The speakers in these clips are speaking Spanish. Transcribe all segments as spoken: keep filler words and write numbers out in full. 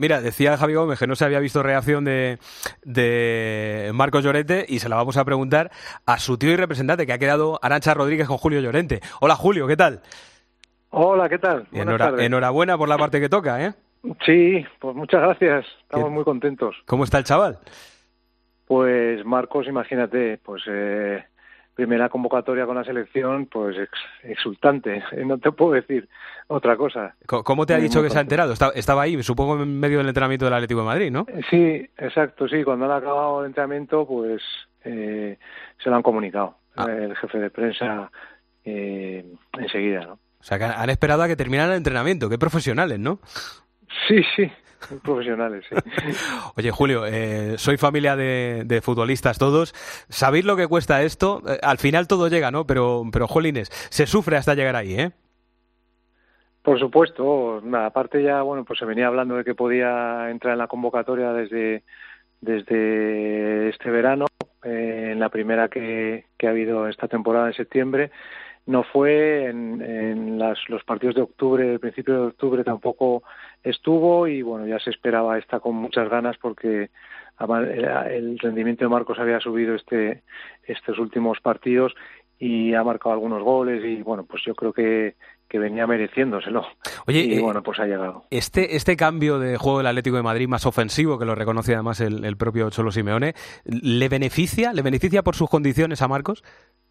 Mira, decía Javi Gómez que no se había visto reacción de, de Marcos Llorente y se la vamos a preguntar a su tío y representante, que ha quedado Arantxa Rodríguez con Julio Llorente. Hola, Julio, ¿qué tal? Hola, ¿qué tal? Buenas Enhora, tardes. Enhorabuena por la parte que toca, ¿eh? Sí, pues muchas gracias. Estamos ¿Qué? Muy contentos. ¿Cómo está el chaval? Pues Marcos, imagínate, pues eh, primera convocatoria con la selección, pues ex, exultante. No te puedo decir otra cosa. ¿Cómo te ha muy, dicho muy que contento. se ha enterado? Estaba, estaba ahí, supongo, en medio del entrenamiento del Atlético de Madrid, ¿no? Sí, exacto, sí. Cuando han acabado el entrenamiento, pues eh, se lo han comunicado. Ah. El jefe de prensa eh, enseguida, ¿no? O sea, que han esperado a que terminara el entrenamiento. Qué profesionales, ¿no? Sí, sí. Muy profesionales, sí. Oye, Julio, eh, soy familia de, de futbolistas todos. ¿Sabéis lo que cuesta esto? Eh, al final todo llega, ¿no? Pero, pero jolines, se sufre hasta llegar ahí, ¿eh? Por supuesto. Aparte ya, bueno, pues se venía hablando de que podía entrar en la convocatoria desde, desde este verano, eh, en la primera que, que ha habido esta temporada en septiembre. No fue, en, en las, los partidos de octubre, el principio de octubre tampoco estuvo y bueno, ya se esperaba esta con muchas ganas porque el rendimiento de Marcos había subido este estos últimos partidos y ha marcado algunos goles y bueno, pues yo creo que, que venía mereciéndoselo. Oye, y eh, bueno, pues ha llegado. Este, este cambio de juego del Atlético de Madrid más ofensivo, que lo reconoce además el, el propio Cholo Simeone, ¿le beneficia? ¿Le beneficia por sus condiciones a Marcos?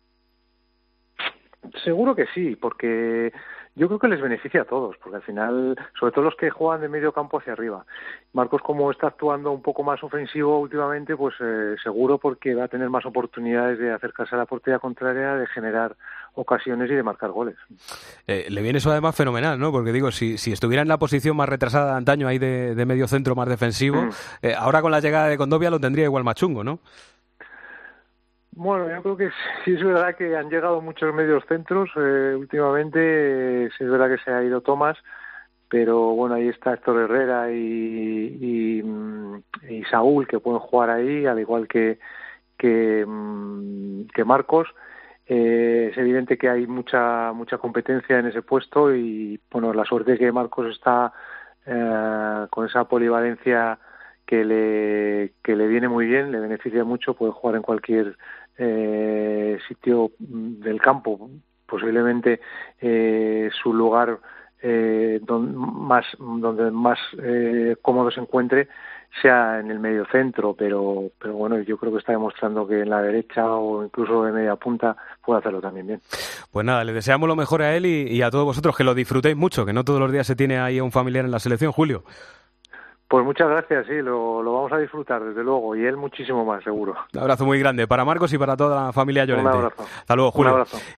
Seguro que sí, porque yo creo que les beneficia a todos, porque al final, sobre todo los que juegan de medio campo hacia arriba. Marcos, como está actuando un poco más ofensivo últimamente, pues eh, seguro porque va a tener más oportunidades de acercarse a la portería contraria, de generar ocasiones y de marcar goles. Eh, le viene eso además fenomenal, ¿no? Porque digo, si, si estuviera en la posición más retrasada de antaño, ahí de, de medio centro más defensivo, mm. eh, ahora con la llegada de Condovia lo tendría igual más chungo, ¿no? Bueno, yo creo que sí es verdad que han llegado muchos medios centros eh, últimamente, eh, sí es verdad que se ha ido Tomás, pero bueno, ahí está Héctor Herrera y, y, y Saúl que pueden jugar ahí, al igual que que, que Marcos. Eh, es evidente que hay mucha mucha competencia en ese puesto y bueno, la suerte que Marcos está eh, con esa polivalencia que le que le viene muy bien, le beneficia mucho, puede jugar en cualquier eh, sitio del campo, posiblemente eh, su lugar eh, don, más donde más eh, cómodo se encuentre sea en el medio centro, pero pero bueno, yo creo que está demostrando que en la derecha o incluso de media punta puede hacerlo también bien. Pues nada, le deseamos lo mejor a él y, y a todos vosotros, que lo disfrutéis mucho, que no todos los días se tiene ahí a un familiar en la selección, Julio. Pues muchas gracias, sí, lo, lo vamos a disfrutar, desde luego, y él muchísimo más, seguro. Un abrazo muy grande para Marcos y para toda la familia Llorente. Un abrazo. Hasta luego, Julio. Un abrazo.